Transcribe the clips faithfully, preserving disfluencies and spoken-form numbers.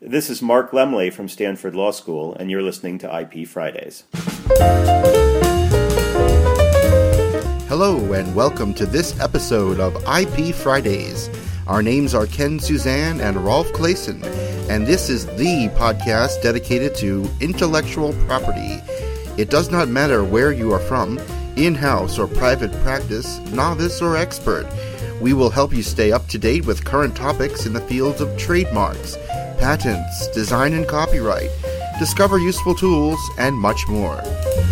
This is Mark Lemley from Stanford Law School, and you're listening to I P Fridays. Hello, and welcome to this episode of I P Fridays. Our names are Ken Suzanne and Rolf Clayson, and this is the podcast dedicated to intellectual property. It does not matter where you are from, in-house or private practice, novice or expert. We will help you stay up to date with current topics in the fields of trademarks, patents, design and copyright, discover useful tools, and much more.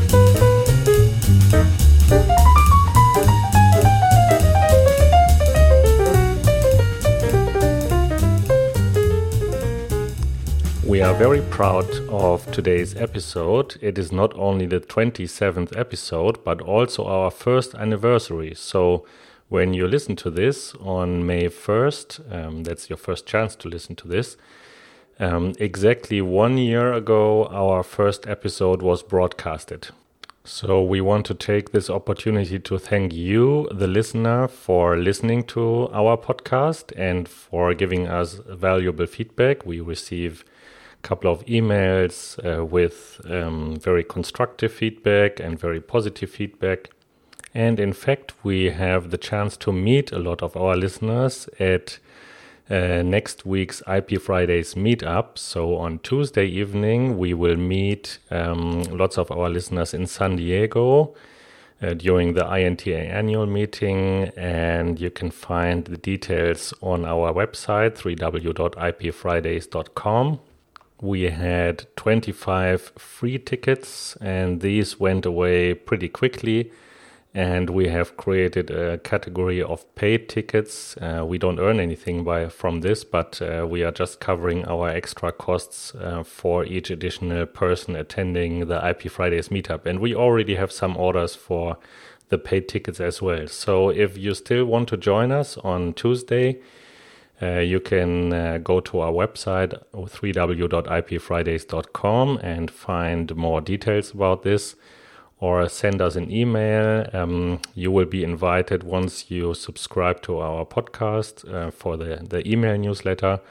We are very proud of today's episode. It is not only the twenty-seventh episode, but also our first anniversary. So when you listen to this on May first, um, that's your first chance to listen to this, um, exactly one year ago, our first episode was broadcasted. So we want to take this opportunity to thank you, the listener, for listening to our podcast and for giving us valuable feedback. We receive couple of emails uh, with um, very constructive feedback and very positive feedback. And in fact, we have the chance to meet a lot of our listeners at uh, next week's I P Fridays meetup. So on Tuesday evening, we will meet um, lots of our listeners in San Diego uh, during the I N T A annual meeting. And you can find the details on our website, w w w dot i p fridays dot com. We had twenty-five free tickets, and these went away pretty quickly. And we have created a category of paid tickets. Uh, we don't earn anything by from this, but uh, we are just covering our extra costs uh, for each additional person attending the I P Fridays meetup. And we already have some orders for the paid tickets as well. So if you still want to join us on Tuesday, Uh, you can uh, go to our website, w w w dot i p fridays dot com, and find more details about this, or send us an email. Um, you will be invited once you subscribe to our podcast uh, for the, the email newsletter,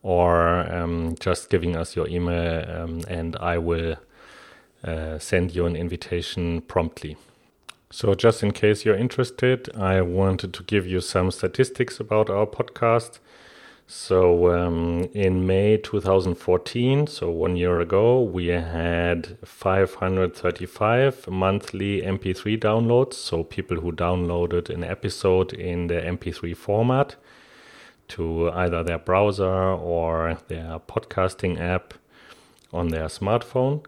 or um, just giving us your email, um, and I will uh, send you an invitation promptly. So just in case you're interested, I wanted to give you some statistics about our podcast. So um, in May two thousand fourteen, so one year ago, we had five hundred thirty-five monthly M P three downloads. So people who downloaded an episode in the M P three format to either their browser or their podcasting app on their smartphone.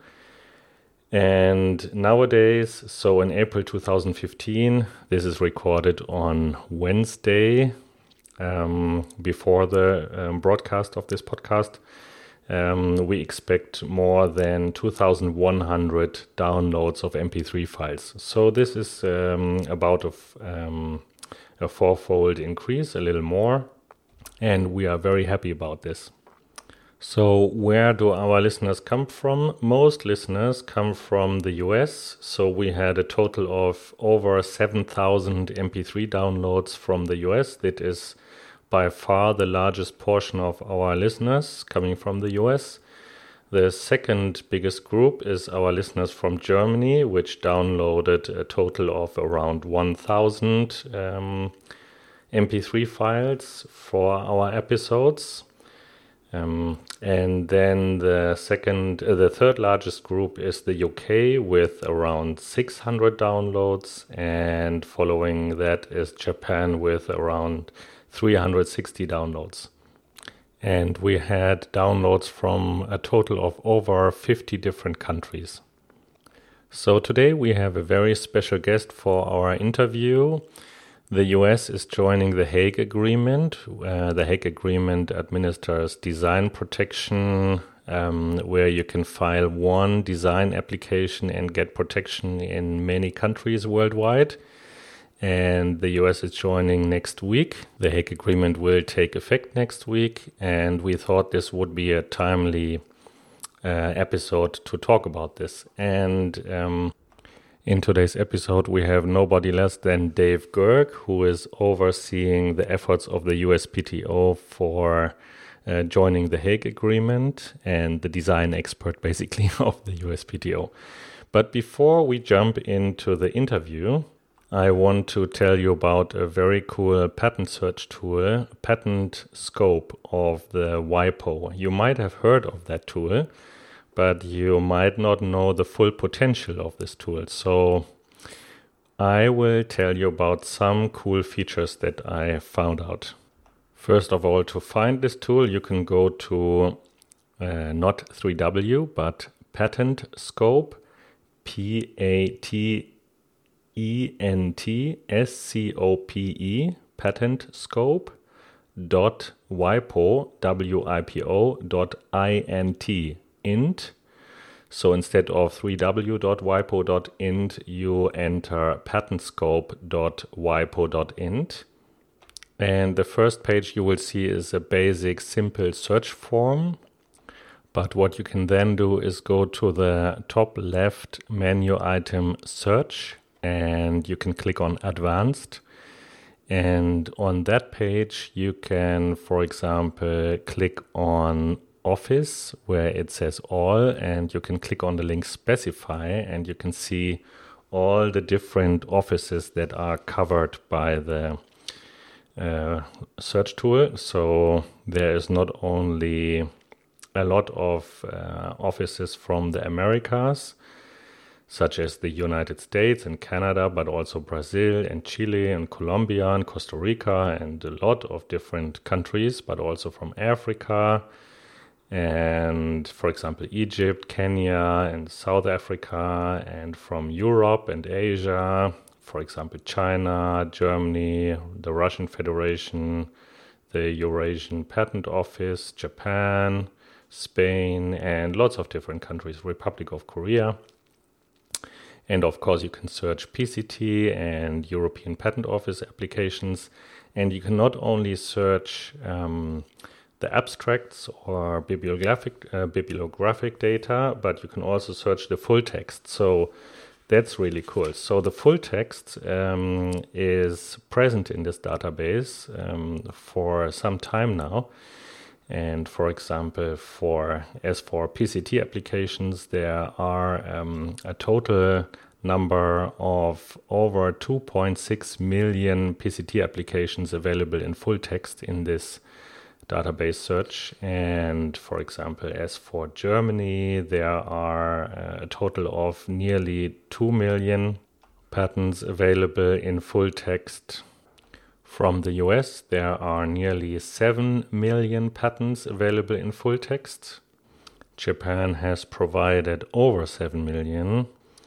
And nowadays, so in April two thousand fifteen, this is recorded on Wednesday, um, before the um, broadcast of this podcast, um, we expect more than two thousand one hundred downloads of M P three files. So this is um, about a, um, a fourfold increase, a little more, and we are very happy about this. So where do our listeners come from? Most listeners come from the U S. So we had a total of over seven thousand M P three downloads from the U S. That is by far the largest portion of our listeners coming from the U S. The second biggest group is our listeners from Germany, which downloaded a total of around one thousand um, M P three files for our episodes. Um, and then the second, uh, the third largest group is the U K with around six hundred downloads, and following that is Japan with around three hundred sixty downloads. And we had downloads from a total of over fifty different countries. So today we have a very special guest for our interview. The U S is joining the Hague Agreement. Uh, the Hague Agreement administers design protection, um, where you can file one design application and get protection in many countries worldwide. And the U S is joining next week. The Hague Agreement will take effect next week, and we thought this would be a timely uh, episode to talk about this. And um, In today's episode, we have nobody less than Dave Girk, who is overseeing the efforts of the U S P T O for uh, joining the Hague Agreement and the design expert basically of the U S P T O. But before we jump into the interview, I want to tell you about a very cool patent search tool, Patent Scope of the WIPO. You might have heard of that tool, but you might not know the full potential of this tool. So I will tell you about some cool features that I found out. First of all, to find this tool, you can go to uh, not three W, but Patent Scope, P A T E N T S C O P E, Patent Scope, dot WIPO, W I P O, dot I N T, int. So instead of three W dot WIPO dot int, you enter patentscope dot WIPO dot int. And the first page you will see is a basic simple search form. But what you can then do is go to the top left menu item search, and you can click on advanced. And on that page, you can, for example, click on Office, where it says all, and you can click on the link specify, and you can see all the different offices that are covered by the uh, search tool. So there is not only a lot of uh, offices from the Americas, such as the United States and Canada, but also Brazil and Chile and Colombia and Costa Rica and a lot of different countries, but also from Africa and, for example, Egypt, Kenya and South Africa, and from Europe and Asia, for example, China, Germany, the Russian Federation, the Eurasian Patent Office, Japan, Spain, and lots of different countries, Republic of Korea. And of course, you can search P C T and European Patent Office applications. And you can not only search um, the abstracts or bibliographic, uh, bibliographic data, but you can also search the full text. So that's really cool. So the full text um, is present in this database um, for some time now. And for example, for as for P C T applications, there are um, a total number of over two point six million P C T applications available in full text in this database search. And for example, as for Germany, there are a total of nearly two million patents available in full text. From the U S, there are nearly seven million patents available in full text. Japan has provided over seven million,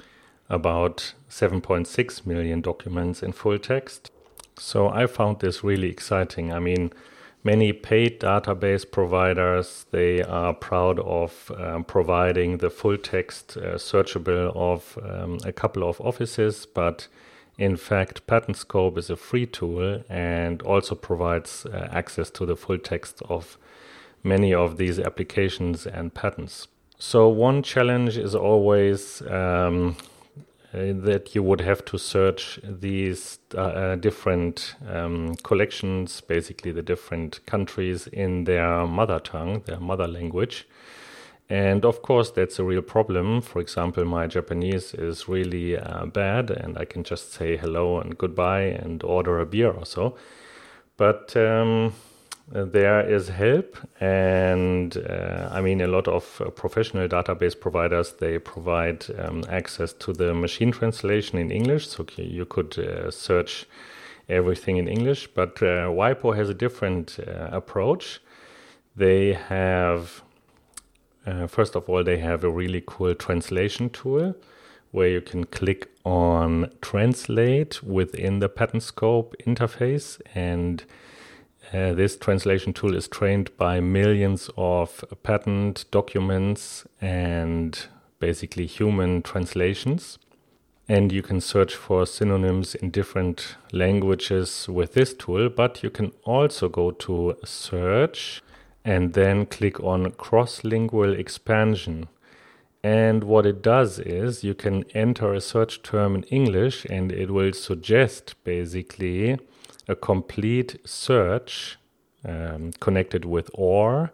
about seven point six million documents in full text. So I found this really exciting. I mean, many paid database providers, they are proud of um, providing the full text uh, searchable of um, a couple of offices, but in fact, PatentScope is a free tool and also provides uh, access to the full text of many of these applications and patents. So one challenge is always um, uh, that you would have to search these uh, uh, different um, collections, basically the different countries in their mother tongue, their mother language. And of course, that's a real problem. For example, my Japanese is really uh, bad, and I can just say hello and goodbye and order a beer or so. But um, there is help, and uh, I mean, a lot of uh, professional database providers, they provide um, access to the machine translation in English, so you could uh, search everything in English. But uh, WIPO has a different uh, approach. They have Uh, first of all, they have a really cool translation tool where you can click on Translate within the PatentScope interface. And uh, this translation tool is trained by millions of patent documents and basically human translations. And you can search for synonyms in different languages with this tool, but you can also go to Search and then click on cross-lingual expansion. And what it does is you can enter a search term in English and it will suggest basically a complete search um, connected with or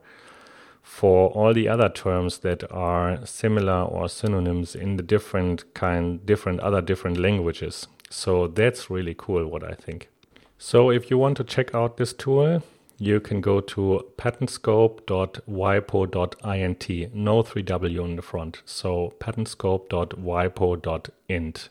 for all the other terms that are similar or synonyms in the different kind, different other different languages. So that's really cool, what I think. So if you want to check out this tool, you can go to patentscope dot wipo dot int, no three W in the front. So patentscope dot wipo dot int.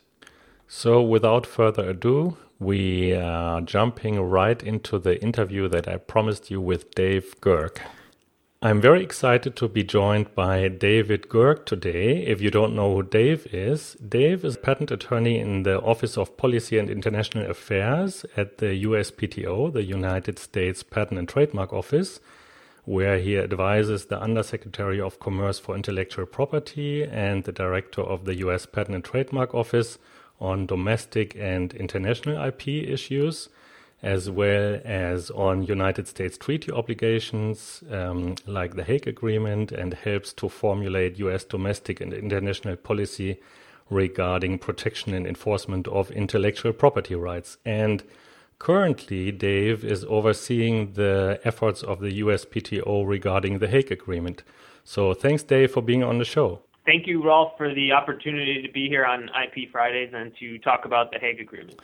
So without further ado, we are jumping right into the interview that I promised you with Dave Girk. I'm very excited to be joined by David Girk today. If you don't know who Dave is, Dave is a patent attorney in the Office of Policy and International Affairs at the U S P T O, the United States Patent and Trademark Office, where he advises the Undersecretary of Commerce for Intellectual Property and the Director of the U S Patent and Trademark Office on domestic and international I P issues, as well as on United States treaty obligations um, like the Hague Agreement, and helps to formulate U S domestic and international policy regarding protection and enforcement of intellectual property rights. And currently, Dave is overseeing the efforts of the U S P T O regarding the Hague Agreement. So thanks, Dave, for being on the show. Thank you, Rolf, for the opportunity to be here on I P Fridays and to talk about the Hague Agreement.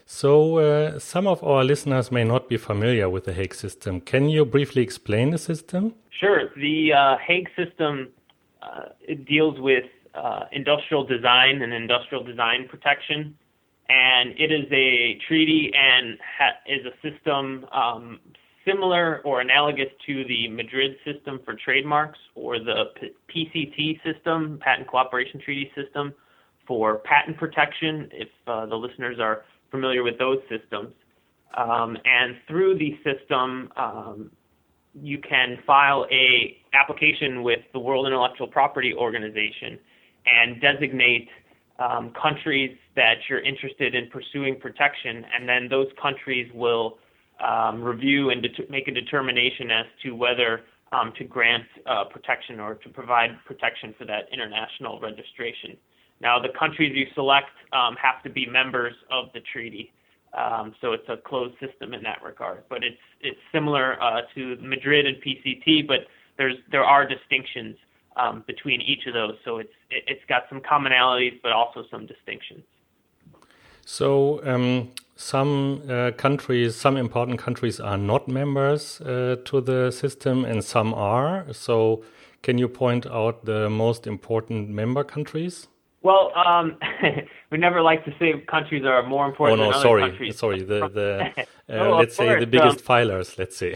So uh, some of our listeners may not be familiar with the Hague system. Can you briefly explain the system? Sure. The uh, Hague system uh, it deals with uh, industrial design and industrial design protection, and it is a treaty and ha- is a system um, similar or analogous to the Madrid system for trademarks, or the P C T system, Patent Cooperation Treaty system, for patent protection, if uh, the listeners are familiar with those systems. Um, and through the system, um, you can file a application with the World Intellectual Property Organization and designate um, countries that you're interested in pursuing protection, and then those countries will um, review and det- make a determination as to whether um, to grant uh, protection or to provide protection for that international registration. Now, the countries you select um, have to be members of the treaty, um, so it's a closed system in that regard. But it's it's similar uh, to Madrid and P C T, but there's there are distinctions um, between each of those. So it's it, it's got some commonalities, but also some distinctions. So um, some uh, countries, some important countries, are not members uh, to the system, and some are. So can you point out the most important member countries? Well, um, we never like to say countries are more important oh, no, than other sorry, countries. Sorry, the, the uh, no, let's say course. the biggest um, filers, let's say.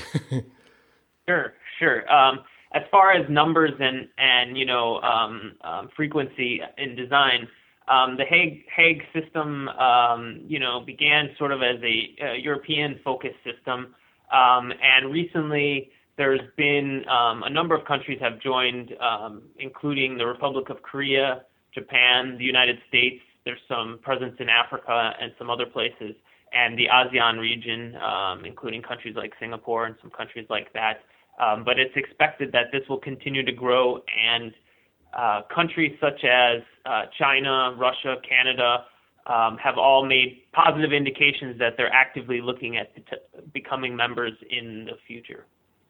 Sure, sure. Um, as far as numbers and, and you know, um, um, frequency in design, um, the Hague, Hague system, um, you know, began sort of as a, a European-focused system, um, and recently there's been um, a number of countries have joined, um, including the Republic of Korea, Japan, the United States. There's some presence in Africa and some other places, and the ASEAN region, um, including countries like Singapore and some countries like that. Um, but it's expected that this will continue to grow, and uh, countries such as uh, China, Russia, Canada um, have all made positive indications that they're actively looking at t- becoming members in the future.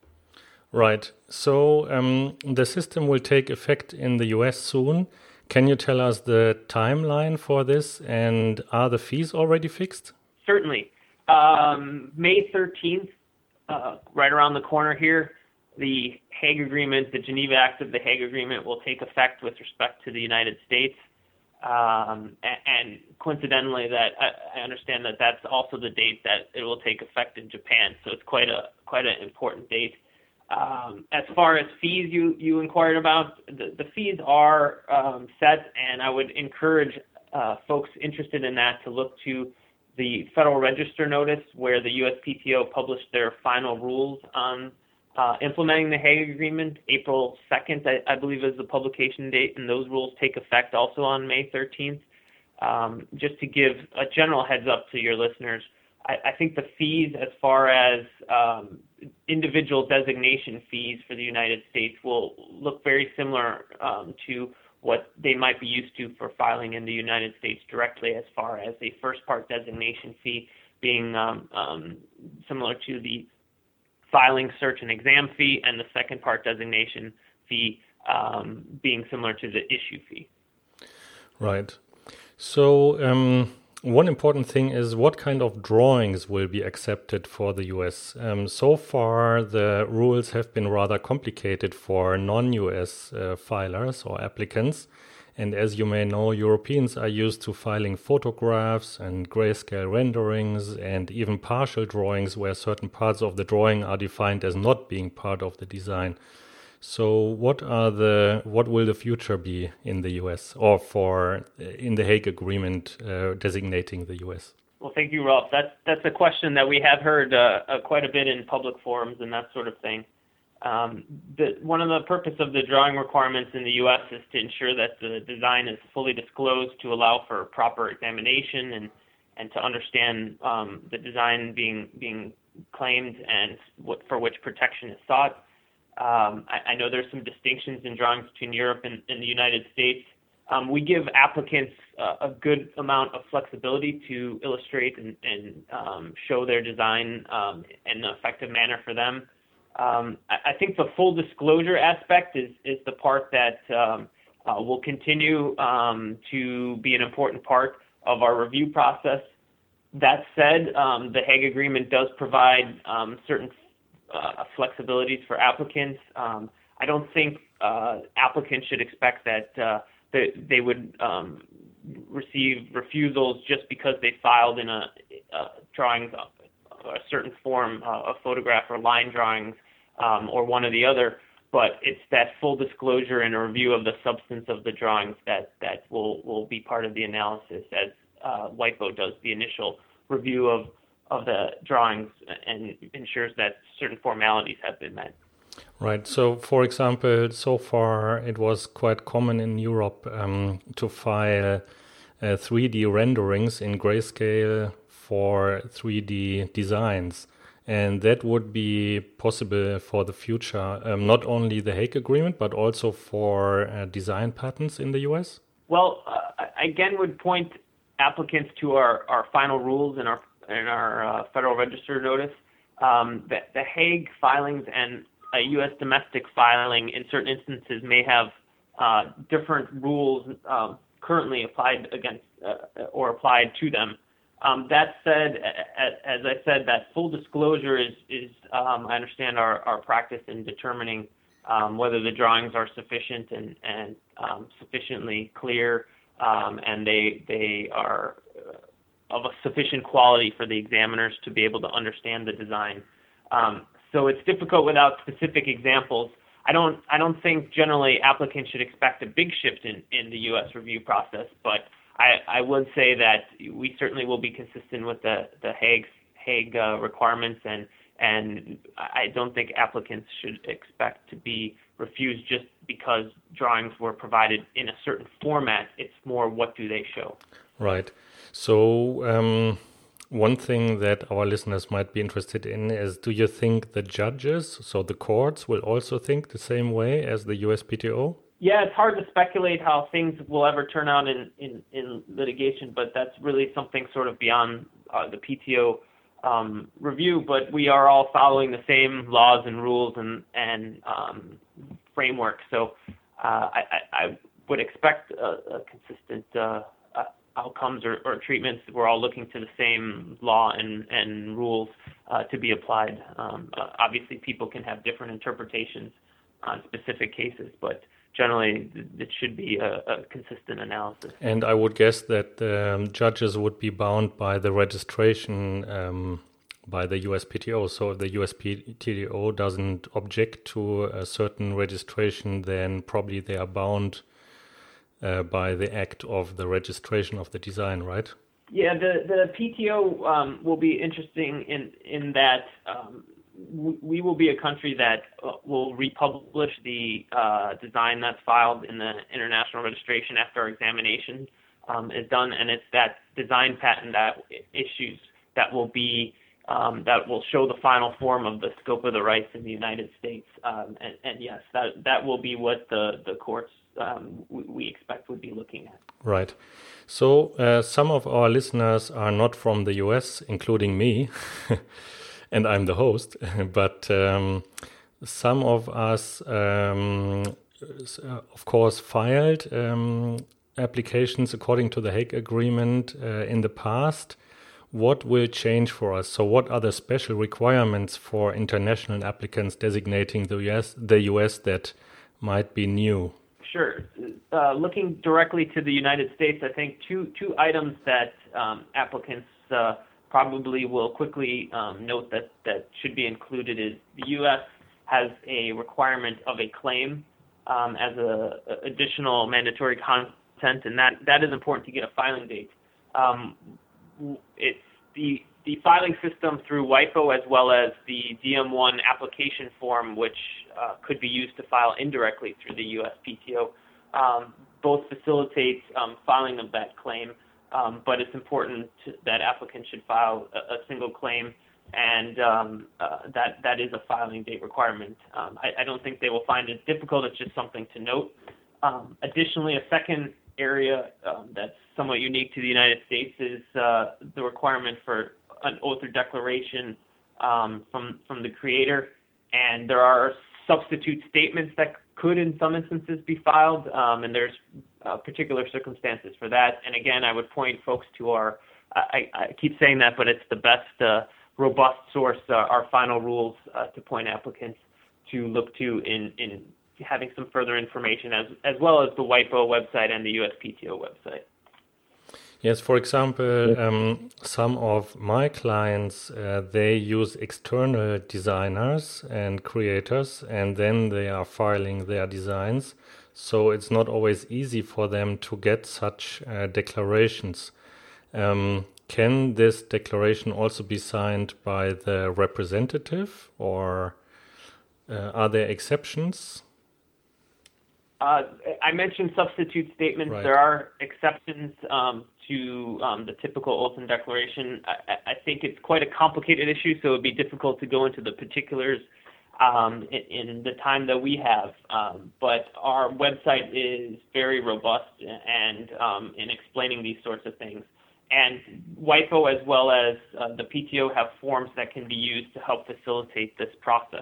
Right. So um, the system will take effect in the U S soon. Can you tell us the timeline for this, and are the fees already fixed? Certainly. Um, May thirteenth, uh, right around the corner here, the Hague Agreement, the Geneva Act of the Hague Agreement, will take effect with respect to the United States. Um, and, and coincidentally, that I, I understand that that's also the date that it will take effect in Japan. So it's quite a quite an important date. Um, as far as fees you, you inquired about, the, the fees are um, set, and I would encourage uh, folks interested in that to look to the Federal Register notice, where the U S P T O published their final rules on uh, implementing the Hague Agreement. April second, I, I believe, is the publication date, and those rules take effect also on May thirteenth. Um, just to give a general heads up to your listeners, I, I think the fees as far as um, individual designation fees for the United States will look very similar um, to what they might be used to for filing in the United States directly, as far as a first part designation fee being um, um, similar to the filing, search, and exam fee, and the second part, designation fee, um, being similar to the issue fee. Right. So um, one important thing is what kind of drawings will be accepted for the U S. Um, so far, the rules have been rather complicated for non-U S uh, filers or applicants. And as you may know, Europeans are used to filing photographs and grayscale renderings and even partial drawings where certain parts of the drawing are defined as not being part of the design. So what are the what will the future be in the U S or for in the Hague Agreement uh, designating the U S? Well, thank you, Rolf. That's that's a question that we have heard uh, uh, quite a bit in public forums and that sort of thing. Um, the, one of the purpose of the drawing requirements in the U S is to ensure that the design is fully disclosed to allow for proper examination and, and to understand um, the design being being claimed and what, for which protection is sought. Um, I, I know there's some distinctions in drawings between Europe and, and the United States. Um, we give applicants uh, a good amount of flexibility to illustrate and, and um, show their design um, in an effective manner for them. Um, I, I think the full disclosure aspect is, is the part that um, uh, will continue um, to be an important part of our review process. That said, um, the Hague Agreement does provide um, certain uh, flexibilities for applicants. Um, I don't think uh, applicants should expect that uh, they, they would um, receive refusals just because they filed in a, a drawings, a, a certain form uh, of photograph or line drawings um, or one or the other. But it's that full disclosure and a review of the substance of the drawings that, that will, will be part of the analysis as uh, WIPO does the initial review of, of the drawings and ensures that certain formalities have been met. Right. So, for example, so far it was quite common in Europe um, to file uh, three D renderings in grayscale for three D designs. And that would be possible for the future, um, not only the Hague Agreement, but also for uh, design patents in the U S? Well, uh, I again would point applicants to our, our final rules and our, and our uh, Federal Register notice. Um, the, the Hague filings and a U S domestic filing in certain instances may have uh, different rules uh, currently applied against uh, or applied to them. Um, that said, as I said, that full disclosure is, is um, I understand, our, our practice in determining um, whether the drawings are sufficient and, and um, sufficiently clear, um, and they they are of a sufficient quality for the examiners to be able to understand the design. Um, so it's difficult without specific examples. I don't I don't think generally applicants should expect a big shift in, in the U S review process, but I, I would say that we certainly will be consistent with the, the Hague, Hague uh, requirements, and, and I don't think applicants should expect to be refused just because drawings were provided in a certain format. It's more, what do they show? Right. So um, one thing that our listeners might be interested in is, do you think the judges, so the courts, will also think the same way as the U S P T O? Yeah, it's hard to speculate how things will ever turn out in, in, in litigation, but that's really something sort of beyond uh, the P T O um, review. But we are all following the same laws and rules and, and um, framework. So uh, I, I would expect a, a consistent uh, outcomes or, or treatments. We're all looking to the same law and, and rules uh, to be applied. Um, uh, obviously, people can have different interpretations on specific cases, but generally, it should be a, a consistent analysis. And I would guess that um, judges would be bound by the registration um, by the U S P T O. So if the U S P T O doesn't object to a certain registration, then probably they are bound uh, by the act of the registration of the design, right? Yeah, the, the P T O um, will be interesting in, in that um, we will be a country that will republish the uh, design that's filed in the international registration after our examination um, is done, and it's that design patent that issues that will be um, that will show the final form of the scope of the rights in the United States. Um, and, and yes, that that will be what the the courts um, we, we expect would be looking at. Right. So uh, some of our listeners are not from the U S, including me. and I'm the host. But um, some of us, um, of course, filed um, applications according to the Hague Agreement uh, in the past. What will change for us? So what are the special requirements for international applicants designating the U S, the U S that might be new? Sure. Uh, looking directly to the United States, I think two two items that um, applicants uh, probably will quickly um, note that, that should be included is the U S has a requirement of a claim um, as a, a additional mandatory content, and that, that is important to get a filing date. Um, it's the the filing system through WIPO as well as the D M one application form, which uh, could be used to file indirectly through the U S P T O. Um, both facilitate um, filing of that claim, um, but it's important to, that applicants should file a, a single claim, and um, uh, that that is a filing date requirement. Um, I, I don't think they will find it difficult. It's just something to note. Um, additionally, a second area um, that's somewhat unique to the United States is uh, the requirement for an oath or declaration um, from from the creator, and there are substitute statements that could in some instances be filed, um, and there's uh, particular circumstances for that. And again, I would point folks to our, I, I keep saying that, but it's the best uh, robust source, uh, our final rules, uh, to point applicants to look to in, in having some further information, as as well as the WIPO website and the U S P T O website. Yes, for example, um, some of my clients, uh, they use external designers and creators, and then they are filing their designs. So it's not always easy for them to get such uh, declarations. Um, can this declaration also be signed by the representative, or uh, are there exceptions? Uh, I mentioned substitute statements. Right. There are exceptions um, to um, the typical oath and declaration. I, I think it's quite a complicated issue, so it would be difficult to go into the particulars um, in, in the time that we have. Um, but our website is very robust and um, in explaining these sorts of things. And WIPO as well as uh, the P T O have forms that can be used to help facilitate this process.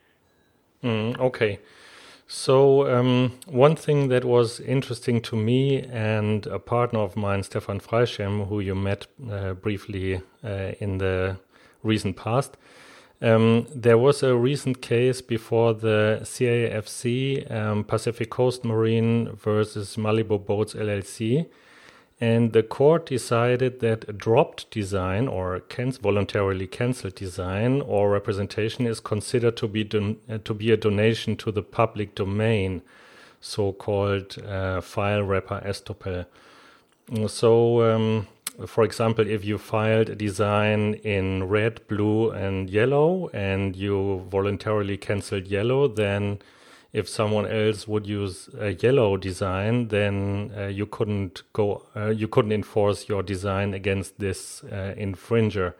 Mm, okay. So um, one thing that was interesting to me and a partner of mine, Stefan Freischem, who you met uh, briefly uh, in the recent past, um, there was a recent case before the C A F C, um, Pacific Coast Marine versus Malibu Boats L L C, and the court decided that a dropped design or can- voluntarily cancelled design or representation is considered to be don- uh, to be a donation to the public domain, so-called uh, file wrapper estoppel. So, um, for example, if you filed a design in red, blue, and yellow, and you voluntarily cancelled yellow, then if someone else would use a yellow design, then uh, you couldn't go, uh, you couldn't enforce your design against this uh, infringer.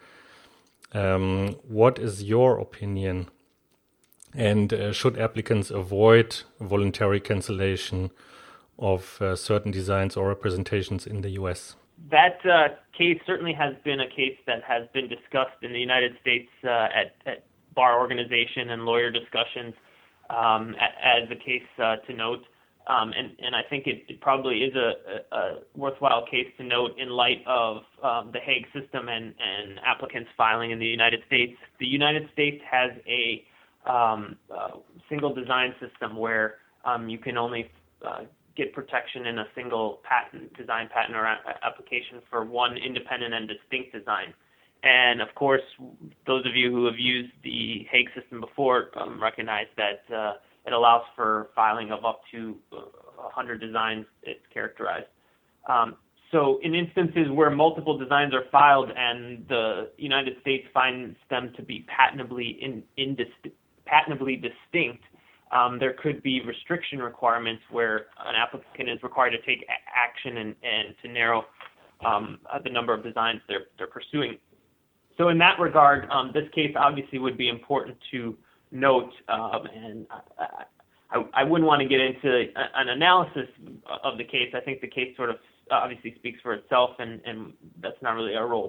Um, what is your opinion? And uh, should applicants avoid voluntary cancellation of uh, certain designs or representations in the U S? That uh, case certainly has been a case that has been discussed in the United States uh, at, at bar organization and lawyer discussions. Um, as a case uh, to note, um, and, and I think it, it probably is a, a, a worthwhile case to note in light of um, the Hague system and, and applicants filing in the United States. The United States has a um, uh, single design system where um, you can only uh, get protection in a single patent, design patent or a- application for one independent and distinct design. And of course, those of you who have used the Hague system before um, recognize that uh, it allows for filing of up to uh, one hundred designs. It's characterized. Um, so in instances where multiple designs are filed and the United States finds them to be patently in, in dis- patently distinct, um, there could be restriction requirements where an applicant is required to take a- action and, and to narrow um, the number of designs they're, they're pursuing. So in that regard, um, this case obviously would be important to note, um, and I, I, I wouldn't want to get into an analysis of the case. I think the case sort of obviously speaks for itself, and, and that's not really our role. But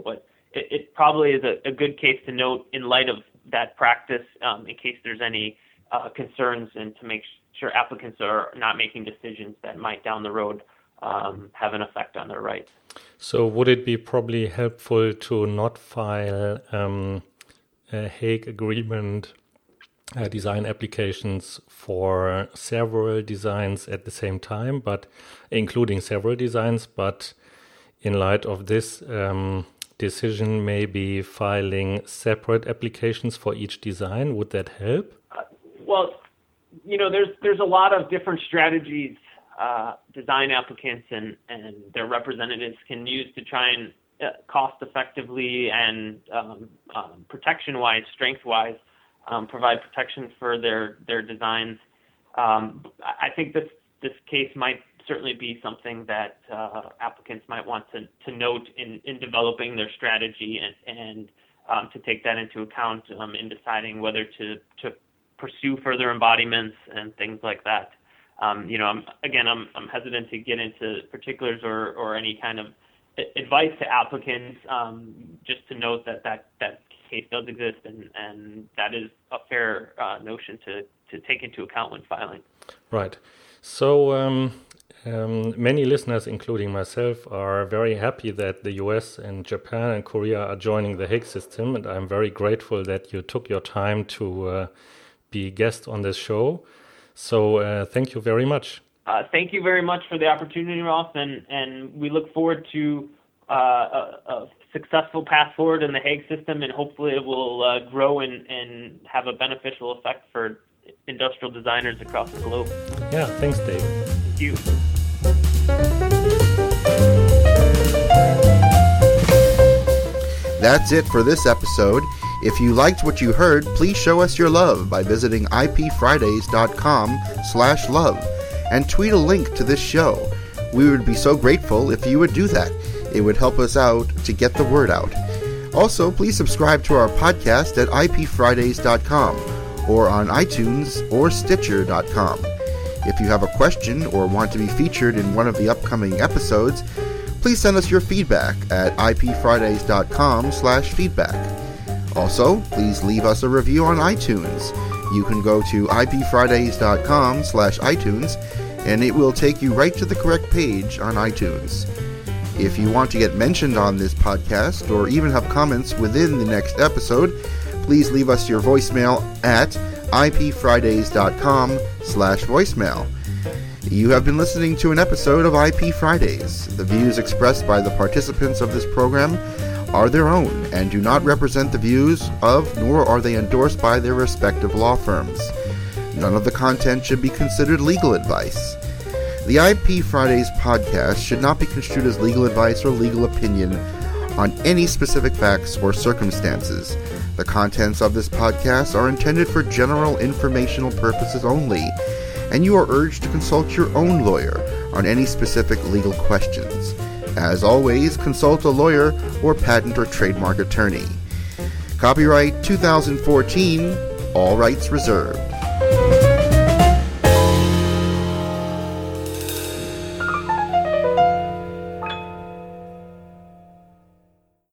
it, it probably is a, a good case to note in light of that practice, um, in case there's any uh, concerns, and to make sure applicants are not making decisions that might down the road um, have an effect on their rights. So would it be probably helpful to not file um, a Hague Agreement uh, design applications for several designs at the same time, but including several designs, but in light of this um, decision, maybe filing separate applications for each design? Would that help? Uh, well, you know, there's there's a lot of different strategies uh, design applicants and, and their representatives can use to try and uh, cost effectively and um, um, protection-wise, strength-wise, um, provide protection for their their designs. Um, I think this this case might certainly be something that uh, applicants might want to, to note in, in developing their strategy and, and um, to take that into account um, in deciding whether to, to pursue further embodiments and things like that. Um, you know, I'm, again, I'm, I'm hesitant to get into particulars or, or any kind of advice to applicants, um, just to note that that, that case does exist, and, and that is a fair uh, notion to, to take into account when filing. Right. So um, um, many listeners, including myself, are very happy that the U S and Japan and Korea are joining the Hague system, and I'm very grateful that you took your time to uh, be a guest on this show. So uh, thank you very much. Uh, thank you very much for the opportunity, Rolf, and, and we look forward to uh, a, a successful path forward in the Hague system, and hopefully it will uh, grow and, and have a beneficial effect for industrial designers across the globe. Yeah, thanks, Dave. Thank you. That's it for this episode. If you liked what you heard, please show us your love by visiting ipfridays.com slash love and tweet a link to this show. We would be so grateful if you would do that. It would help us out to get the word out. Also, please subscribe to our podcast at i p fridays dot com or on iTunes or Stitcher dot com. If you have a question or want to be featured in one of the upcoming episodes, please send us your feedback at ipfridays.com slash feedback. Also, please leave us a review on iTunes. You can go to ipfridays.com slash iTunes, and it will take you right to the correct page on iTunes. If you want to get mentioned on this podcast or even have comments within the next episode, please leave us your voicemail at ipfridays.com slash voicemail. You have been listening to an episode of I P Fridays. The views expressed by the participants of this program are their own and do not represent the views of, nor are they endorsed by their respective law firms. None of the content should be considered legal advice. The I P Fridays podcast should not be construed as legal advice or legal opinion on any specific facts or circumstances. The contents of this podcast are intended for general informational purposes only, and you are urged to consult your own lawyer on any specific legal questions. As always, consult a lawyer or patent or trademark attorney. Copyright two thousand fourteen, all rights reserved.